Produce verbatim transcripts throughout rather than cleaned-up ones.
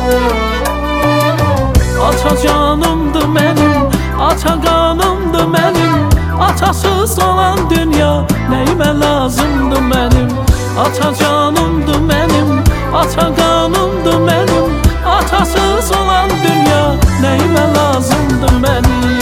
Ata canımdı benim, ata kanımdı benim. Atasız olan dünya neyime lazımdı benim. Ata canımdı benim, ata kanımdı benim. Atasız olan dünya neyime lazımdı benim.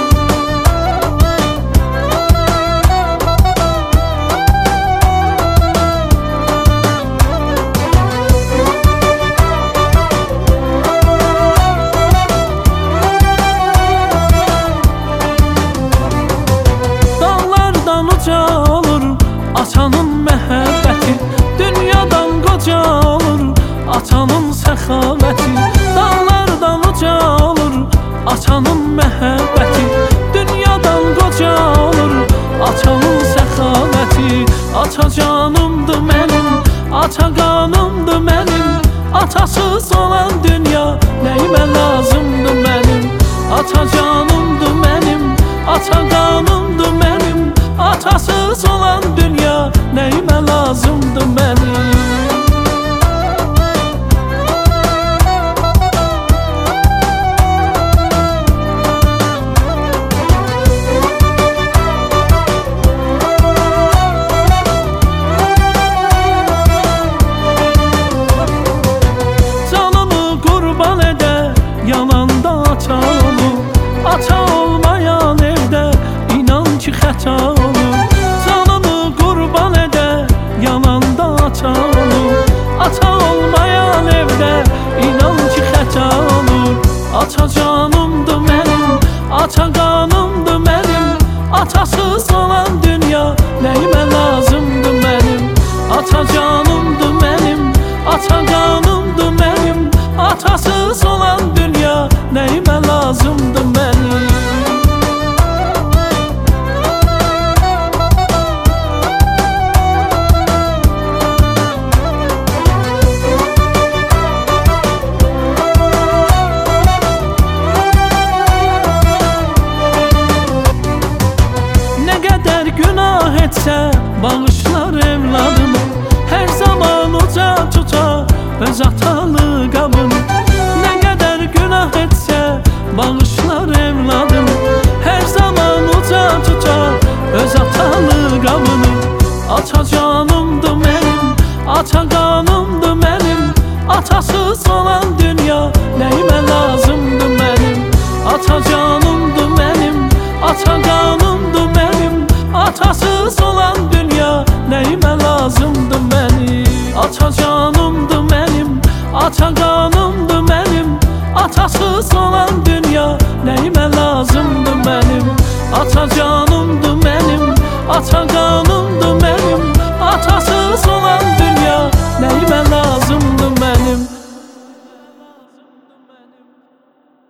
Atanın məhəbbəti dünyadan qoca olur, atanın səxavəti dağlardan uca olur. Atanın məhəbbəti dünyadan qoca olur, atanın səxavəti. Ata canımdı mənim, ata qanımdı mənim. Atasız olan dünya nəyimə lazımdı mənim. Ata canımdı mənim, ata qanımdı mənim. Atasız olan dünya neyime lazımdı benim. Canımı kurban ede yananda ata olur. Ata olmayan evde inan ki xəta olur. Ata olmayan evde inan ki xəta olur. Ata canımdı mənim, ata qanımdı mənim. Atasız olan dünya nəyimə lazımdı mənim. Ata canımdı mənim, ata qanımdı mənim. Atasız olan dünya nəyimə lazımdı mənim. Günah etse bağışlar evladını, her zaman uca tutar öz atalı qabını. Ne kadar günah etse bağışlar evladını, her zaman uca tutar öz atalı qabını. Ata canımdı benim, ata qanımdı benim. Atasız olan dünya neyime lazımdı benim. Ata canımdı benim, ata qanımdı benim. Atasız olan dünya neyime lazımdı benim. Ata canımdı benim, ata qanımdı benim. Atasız olan dünya neyime lazımdı benim. Ata canımdı benim, ata qanımdı